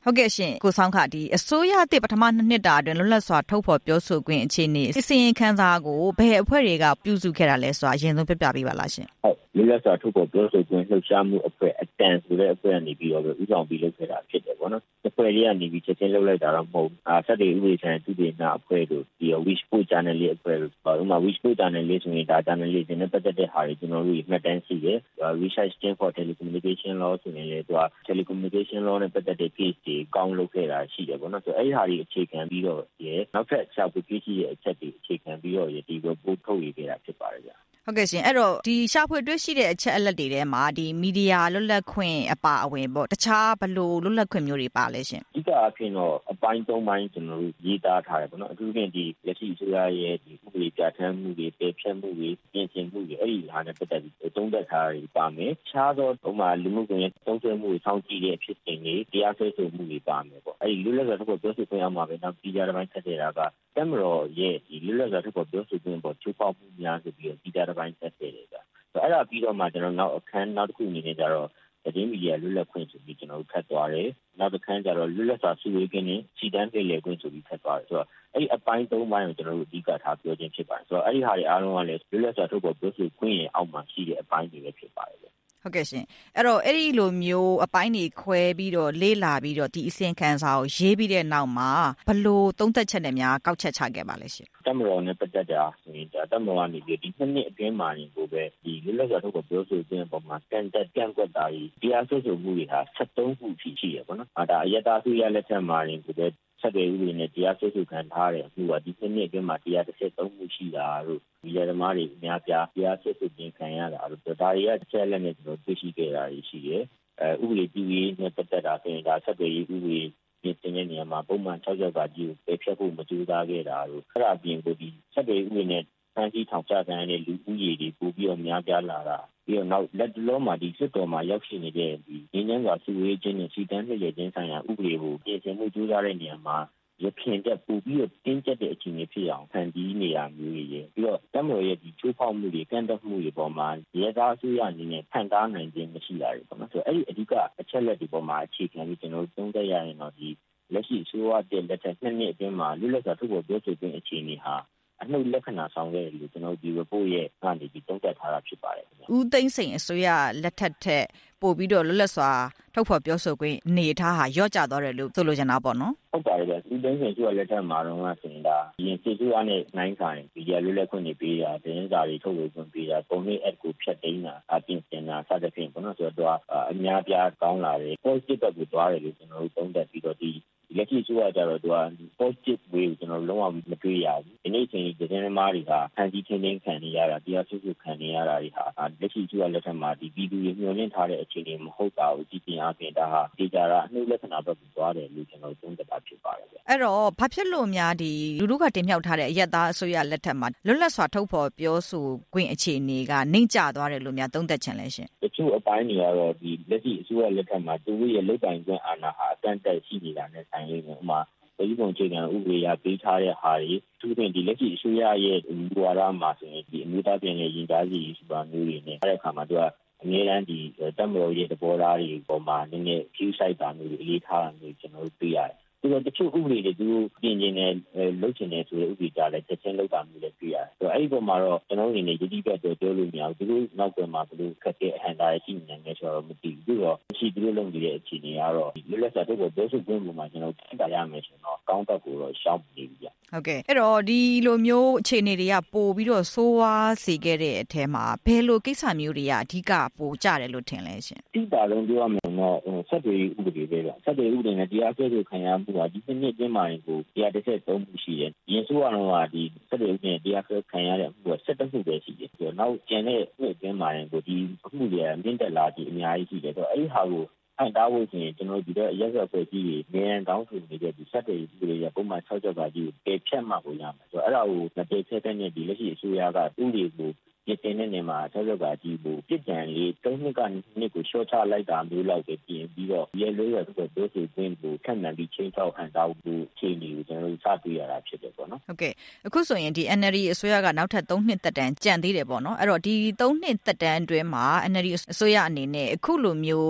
ဟုတ်ကဲ့ရှင်ကိုဆောင်ခဒီအစိုးရအသစ်ပထမနှစ်တာအတွင်းလွတ်လပ်စွာထုတ်ဖော်ပြောဆိုခွင့်အခြေအနေအစီရင်ခံစာကိုဘယ်အဖွဲ့တွေကပြုစုခဲ့တာလဲဆိုတာအရင်ဆုံးပြပြပေးပါလားရှင်ဟုတ်လွတ်လပ်စွာထုတ်ဖော်ပြောဆိုခွင့်လှုပ်ရှားမှုအဖွဲ့အတန်ဆိုတဲ့အဖွဲ့ကနေပြီးတော့ဥဆောင်ပြီးလုပ်ခဲ့တာဖြစ်တယ်ပေါ့နော်အဖွဲ့တွေကနေပြီးချက်ချင်းလုပ်လိုက်တာတော့မဟုတ်ဆက်တွေဥပဒေဆိုင်သူတွေနာအဖွဲ့တို့ဒီ Wishpost Journalist အဖွဲ့တို့ဥပမာ Wishpost Journalist ဆိုရင်ဒါ journalist တွေနဲ့ပတ်သက်တဲ့ဟာတွေကျွန်တော်တို့မှတ်တမ်းရှိတယ် Research Team for Telecommunication Law ဆိုရင်လည်းသူက Telecommunication Law နဲ့ပတ်သက်တဲ့ case တွေကောင်းလုပ်ခဲ့တာရှိတယ်ပေါ့နော်ဆိုအဲ့ဒီဟာတွေအခြေခံပြီးတော့နောက်ထပ်ရှာဖွေတွေ့ရှိတဲ့အချက်တွေအခြေခံပြီးတော့ဒီ report ထုတ်ရခဲ့တာဖြစ်ပါတယ်ဗျာဟုတ်ကဲ့ရှင်အဲ့တော့ဒီရှာဖွေတွေ့ရှိတဲ့အချက်အလက်တွေထဲမှာဒီမီဒီယာလွတ်လပ်ခွင့်အပါအဝင်ပေါ့တခြားဘယ်လိုလွတ်လပ်ခွင့်မျိုးတွေပါလဲရှင်အဓိကအဖြစ်တော့အပိုင်း၃ပိုင်းကျွန်တော်တို့ရေးသားထားတယ်ပေါ့နော်အထူးသဖြင့်ဒီလက်ရှိအစိုးရရဲ့ဒီဥပဒေပြဋ္ဌာန်းမှုတွေပယ်ဖျက်မှုတွေပြင်ဆင်မှုတွေအဲ့ဒီဟာနဲ့ပတ်သက်ပြီးသုံးသပ်ထားတာပါမယ်ခြားသောဥပမာလူမှုကွန်ရက်သုံးစွဲမှုတွေစောင့်ကြည့်တဲ့ဖြစ်စဉ်တွေတရားစွဲဆိုမှုတွေပါမယ်ပေါ့အဲ့ဒီလွတ်လပ်စွာထုတ်ဖော်ပြောဆိုခွင့်အောင်မှာပဲနောက်ပြည်ကြားတစ်ပိုင်းဆက်တဲ့တာကတက်မတော်ရဲ့ဒီလွတ်လပ်စွာထုတ်ဖော်ပြောဆိုခွင့်ပေါ်ချိုးဖောက်မှုများဆိုပြီးပြည်ကြားတစ်ပိုင်းဆက်တဲ့တယ်အဲ့ဒါပြီးတော့မှကျွန်တော်နောက်အခန်းနောက်တစ်ခုအနေနဲ့ကြတော့သတင်းမီဒီယာလွတ်လပ်ခွင့်ဆိုပြီးကျွန်တော်တို့ဖတ်သွားတယ်နောက်တစ်ခန်းကျတော့လွတ်လပ်စွာစုဝေးခွင့်နဲ့စီတန်းပြည်လည်ခွင့်ဆိုပြီးဖတ်သွားတယ်ဆိုတော့အဲ့ဒီအပိုင်း၃ပိုင်းကိုကျွန်တော်တို့အဓိကထားပြောခြင်းဖြစ်ပါတယ်ဆိုတော့အဲ့ဒီဟာတွေအားလုံးကလည်းလွတ်လပ်စွာထုတ်ဖော်ပြောဆိုခွင့်ရဲ့အောက်မှာရှိတဲ့အပိုင်းတွေပဲဖြစ်ပါတယ်ဟုတ်ကဲ့ရှင်အဲ့တော့အဲ့ဒီလိုမျိုးအပိုင်းတွေခွဲပြီးတော့လေးလာပြီးတော့ဒီအစီရင်ခံစာကိုရေးပြီးတဲ့နောက်မှာဘလို့သုံးသက်ချက်နဲ့များကောက်ချက်ချခဲ့ပါလဲရှင်တက်မတော်နဲ့ပတ်သက်တာဆိုရင်တက်မတော်ကနေပြီးဒီနှစ်အတွင်းမှာနေကိုပဲဒီလွတ်လပ်စွာထုတ်ဖော်ပြောဆိုခြင်းပုံမှာကန်တက်ကန့်ကွက်တာကြီးတရားစွဲဆိုမှုတွေဟာ73ခုရှိရပေါ့နော်ဒါအယက်သားစုရလက်ထက်မှာနေကိုပဲဆက်တွေဥပဒေနဲ့တရားစွဲဆိုခံထားတယ်အခုကဒီနှစ်အတွင်းမှာ133မှုရှိတာတို့ဒီရသမားတွေအများပြားတရားစွဲဆိုခြင်းခံရတာတို့ဒါတွေကတစ်ချက်လက်နဲ့ကျွန်တော်သိရှိခဲ့တာရှိတယ်ဥပဒေပြုရေးနဲ့ပတ်သက်တာဆိုရင်ဒါဆက်တွေဥပဒေပြင်ဆင်တဲ့နေရာမှာပုံမှန်60ပါကြီးကိုပယ်ဖျက်ဖို့မကြိုးစားခဲ့တာတို့အဲ့ဒါအပြင်ကိုဒီဆက်တွေဥပဒေနဲ့ဖန်တီးထောင်ချခံရတဲ့လူဦးရေတွေပိုပြီးတော့များပြားလာတာပြီးတော့နောက်လက်တလုံးမှာဒီစစ်တော်မှာရောက်ရှိနေတဲ့ဒီငင်းငန်းစွာစုဝေးခြင်းနဲ့စီတန်းလှည့်လည်ခြင်းဆိုင်ရာဥပဒေကိုပြင်ဆင်မှုကြိုးစားတဲ့နေရာမှာရခင်တဲ့ပူပြီးတော့တင်းကျပ်တဲ့အခြေအနေဖြစ်အောင်ဖန်တီးနေရမျိုးတွေပြီးတော့တမတော်ရဲ့ဒီချိုးဖောက်မှုတွေကန့်တက်မှုတွေပေါ်မှာရဲသားအစိုးရအနေနဲ့ဖန်တားနိုင်ခြင်းမရှိတာတွေပေါ့နော်ဆိုတော့အဲ့ဒီအဓိကအချက်လက်တွေပေါ်မှာအခြေခံပြီးကျွန်တော်တို့သုံးသပ်ရရင်တော့ဒီလက်ရှိအစိုးရတဲ့လက်ထက်နှစ်အတွင်းမှာလွတ်လပ်စွာထုတ်ဖော်ပြောဆိုခြင်းအခြေအနေဟာအနှုတ်လက္ခဏာဆောင်ခဲ့တယ်လို့ကျွန်တော်ဒီ report ရဲ့ကနေပြီးသုံးသပ်ထားတာဖြစ်ပါတယ်ခင်ဗျဦးသိန်းစိန်အစိုးရလက်ထက်ထက်ပို့ပြီးတော့လွတ်လပ်စွာထုတ်ဖော်ပြောဆိုခွင့်အနေထားဟာရော့ကျသွားတယ်လို့ဆိုလိုချင်တာပေါ့နော်ဟုတ်ပါတယ်ဗျဦးသိန်းစိန်အစိုးရလက်ထက်မှာတော့ဆိုရင်ဒါဒီစစ်စိုးရနဲ့နိုင်ဆိုင်ဒီရလွတ်လပ်ခွင့်တွေပေးတာသတင်းစာတွေထုတ်ဝေခွင့်ပေးတာပုံနှိပ် app ကိုဖျက်သိမ်းတာအပြင်စင်တာစသဖြင့်ပေါ့နော်ဆိုတော့အများပြားကောင်းလာတယ် positive ဘက်ကိုသွားတယ်လို့ကျွန်တော်တို့သုံးသပ်ပြီးတော့ဒီလက်ရှိဆိုကြတော့သူက positive way ကိုကျွန်တော်လုံးဝမတွေ့ရဘူးဒီနေ့ချိန်သတင်းသမားတွေကဖန်တီးထင်းထင်းခံနေရတာတရားစွဲဆိုခံနေရတာတွေဟာလက်ရှိဆိုလက်ထက်မှာဒီပြည်သူတွေမျှော်လင့်ထားတဲ့အခြေအနေမဟုတ်တာကိုကြည့်တင်အားဖြင့်ဒါဟာဒေတာအနှုတ်လက္ခဏာဘက်ကိုသွားတယ်လို့ကျွန်တော်သုံးသပ်တာဖြစ်ပါတယ်ဗျအဲ့တော့ဘာဖြစ်လို့များဒီလူထုကတင်မြှောက်ထားတဲ့အယက်သားအစိုးရလက်ထက်မှာလွတ်လပ်စွာထုတ်ဖော်ပြောဆိုခွင့်အခြေအနေကနှိမ့်ကျသွားတယ်လို့များသုံးသပ်ချင်လဲရှင်တချို့အပိုင်းတွေကတော့ဒီလက်ရှိအစိုးရလက်ထက်မှာသူတို့ရဲ့လုပ်ပိုင်ခွင့်အာဏာဟာအကန့်အသတ်ရှိနေတာနဲ့ဆိုင်လိမ့်မယ်ဥပမာဒီပုံအခြေခံဥပဒေအရပေးထားတဲ့ဟာတွေသူတို့ဒီလက်ရှိအစိုးရရဲ့မူဝါဒမှာဆိုရင်ဒီအမျိုးသားပြည်နယ်ရင်ကြားစီဆိုတာမျိုးတွေနဲ့အဲ့ဒီအခါမှာသူကအများအားဒီတက်မတော်ရဲ့သဘောထားတွေပေါ်မှာနည်းနည်း view site တာမျိုးတွေအလေးထားတာမျိုးကျွန်တော်တို့တွေ့ရတယ်ဆိုတော့တချို့ဥပဒေတွေသူတို့ပြင်ကျင်တယ်လုပ်ချင်တယ်ဆိုတဲ့ဥပဒေကြလည်းချက်ချင်းလုပ်တာမျိုးလည်းတွေ့ရတယ်ဆိုတော့အဲ့ဒီပုံမှာတော့ကျွန်တော်တို့အနေနဲ့ယတိပြတ်ပြောလို့မရဘူးသူတို့နောက်ကွယ်မှာဘယ်လိုခက်တဲ့အဟန့်တားရှိနေလဲဆိုတော့မသိဘူးပြီးတော့ရှိသူတို့လုပ်နေတဲ့အခြေအနေကတော့လွတ်လပ်စွာထုတ်ဖော်ပြောဆိုခွင့်ပုံမှာကျွန်တော်သိတာရမယ်ဆိုတော့ကောင်းဘက်ကိုတော့ရှောင်နေပြီဗျဟုတ်ကဲ့အဲ့တော့ဒီလိုမျိုးအခြေအနေတွေကပို့ပြီးတော့ဆိုးဝါးစေခဲ့တဲ့အထဲမှာဘယ်လိုကိစ္စမျိုးတွေကအဓိကပိုကြတယ်လို့ထင်လဲရှင်တိတာလုံးပြောရမယ်တော့ဆက်တွေဥပဒေပဲဗျဆက်တွေဥပဒေနဲ့တရားစွဲဆိုခံရမှုကဒီနှစ်အတွင်းမှာကို133မှုရှိတယ်။ရင်ဆိုးကတော့ဒီဆက်တွေဥပဒေတရားစွဲခံရတဲ့အမှုက17မှုပဲရှိတယ်။နောက်ကျန်တဲ့နှစ်အတွင်းမှာကိုဒီအမှုတွေမြင့်တက်လာပြီးအများကြီးရှိတယ်။ဆိုတော့အဲ့ဒီဟာကိုအန်တားဖို့ဆိုရင်ကျွန်တော်ဒီတော့ရက်ရက်ဖွဲ့ကြီးနေရန်တောင်းဆိုနေတဲ့ဒီဆက်တွေဥပဒေရပုံမှန်60ပါကြီးကိုပယ်ဖြတ်မှကိုရမယ်။ဆိုတော့အဲ့ဒါကိုမပယ်ဖြတ်တဲ့နဲ့ဒီလက်ရှိအစိုးရကဥပဒေကိုဒီတင်တဲ့နေမှာ60ပါကြီးကိုပြစ်ဒဏ်လေး3နှစ်ကနေနှစ်ကိုရှော့ချလိုက်တာမျိုးလောက်ပဲပြင်ပြီးတော့ရဲလို့ရတဲ့ဒုစရခွင့်ကိုခန့်မှန်ပြီးချင်းချောက်ဟန်တာကိုချိန်နေကိုကျွန်တော်တို့စတွေ့ရတာဖြစ်တယ်ပေါ့နော်ဟုတ်ကဲ့အခုဆိုရင်ဒီ NLD အစိုးရကနောက်ထပ်3နှစ်သက်တမ်းကြံသေးတယ်ပေါ့နော်အဲ့တော့ဒီ3နှစ်သက်တမ်းအတွင်းမှာ NLD အစိုးရအနေနဲ့အခုလိုမျိုး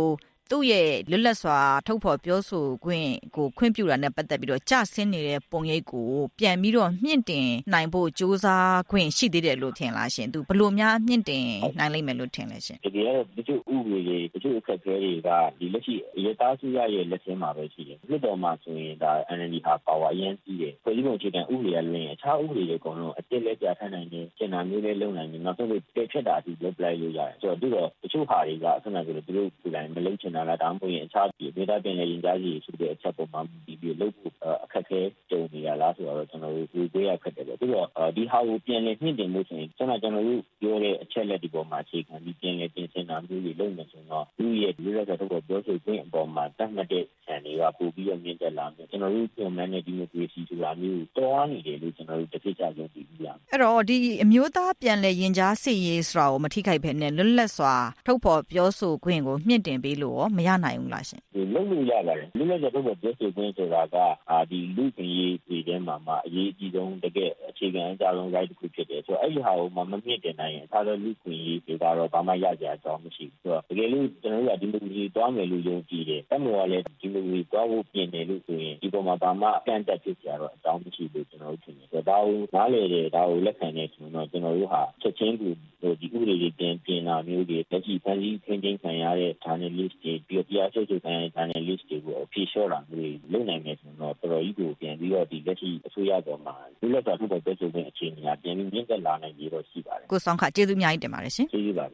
သူ့ရဲ့လွတ်လပ်စွာထုတ်ဖော်ပြောဆိုခွင့်ကိုခွင့်ပြုတာနဲ့ပတ်သက်ပြီးတော့ကျဆင်းနေတဲ့ပုံရိပ်ကိုပြန်ပြီးတော့မြင့်တင်နိုင်ဖို့ကြိုးစားခွင့်ရှိသေးတယ်လို့ထင်လားရှင်သူဘယ်လိုများမြင့်တင်နိုင်လိမ့်မယ်လို့ထင်လဲရှင်တကယ်တော့တချို့ဥပဒေတွေတချို့အခက်အခဲတွေကဒီလက်ရှိအရေးသားစုရရဲ့လက်ထဲမှာပဲရှိတယ်လွှတ်တော်မှာဆိုရင်ဒါ NLD ဟာပါဝါအရင်ကြီးတယ်ဖွဲ့စည်းပုံအခြေခံဥပဒေရလွင်အခြားဥပဒေတွေအကုန်လုံးအစ်စ်လက်ပြထားနိုင်တယ်ကျန်တာမျိုးလေးလုံးနိုင်တယ်နောက်ဆုံးပြည့်ဖြတ်တာအထိလုပ်လိုက်လို့ရတယ်ဆိုတော့တချို့ဟာတွေကဆက်နေကြလို့သူတို့ကိုယ်တိုင်မလုပ်ချင်တာလားဒါမှမဟုတ်ရင်အခြားဒီဒေတာပြင်လေရင်ကြားကြီးဆိုတဲ့အချက်ပေါ်မှာဒီလုပ်ဖို့အခက်အခဲကြုံနေရလားဆိုတော့ကျွန်တော်တို့ဒီတွေ့ရခက်တယ်ပေါ့ပြီးတော့ဒီဟာကိုပြန်လည်မြင့်တင်မှုဆိုရင်ကျွန်တော်တို့ပြောတဲ့အချက်လက်ဒီပေါ်မှာအခြေခံပြီးပြန်လည်ပြင်ဆင်တာမျိုးတွေလုပ်နေဆိုတော့သူရဲ့လူရတဲ့တော့ပြောဆိုခွင့်အပေါ်မှာတတ်မှတ်တဲ့ဆန်တွေကပို့ပြီးတော့မြင့်တက်လာမယ်ကျွန်တော်တို့ပြန်မှန်းတဲ့ဒီမိုကရေစီဆိုတာမျိုးတော်နေတယ်လို့ကျွန်တော်တို့တစ်ချက်ကြယုံကြည်ပြီးရမယ်အဲ့တော့ဒီအမျိုးသားပြန်လည်ရင်ကြားစစ်ရေးဆိုတာကိုမထိခိုက်ဖ ೇನೆ လွတ်လပ်စွာထုတ်ဖော်ပြောဆိုခွင့်ကိုမြင့်တင်ပေးလို့ရောမရနိုင်ဘူးလားရှင်လုပ်လို့ရပါတယ်လွတ်လပ်စွာထုတ်ဖော်ပြောဆိုခွင့်ဆိုတာကဒီလူ့ခွင့်ရေးတွေထဲမှာအရေးအကြီးဆုံးတကယ်အခြေခံအကြဆုံး right တစ်ခုဖြစ်တယ်ဆိုတော့အဲ့ဒီဟာကိုမမြင့်တင်နိုင်ရင်အခြားသောလူ့ခွင့်ရေးတွေကတော့ဘာမှရကြအကြောင်းမရှိဘူးဆိုတော့တကယ်လို့ကျွန်တော်တို့ကဒီမိုကရေစီသွားမယ်လို့ယုံကြည်တယ်တမတော်ကလည်းဒီမိုကရေစီသွားဖို့ပြင်တယ်လို့ဆိုရင်ဒီပေါ်မှာဘာမှကန့်တက်ဖြစ်ကြတော့အကြောင်းမရှိဘူးကျွန်တော်တို့ထင်တယ်ဆိုတော့ဒါကိုနားလည်တယ်ဒါကိုလက်ခံနေဆိုတော့ကျွန်တော်တို့ဟာချက်ချင်းဒီဥပဒေတွေပြင်တာမျိုးတွေတက်ကြည့်ဖန်ဆီးခင်းချင်းခံရတဲ့ journalist တွေပြီးတရားစွဲဆိုခံရတဲ့ journalist တွေကိုအဖြေလျှော့တာမျိုးတွေလုပ်နိုင်မယ်ဆိုတော့တော်တော်ကြီးကိုပြန်ပြီးတော့ဒီလက်ရှိအစိုးရပေါ်မှာလူလက်စွာထုတ်ဖော်ပြောဆိုခွင့်အခြေအနေကပြန်ပြီးမြင့်တက်လာနိုင်ပြီးတော့ရှိပါတယ်ကိုဆောင်ခကျေးဇူးအများကြီးတင်ပါတယ်ရှင်ကျေးဇူးပါ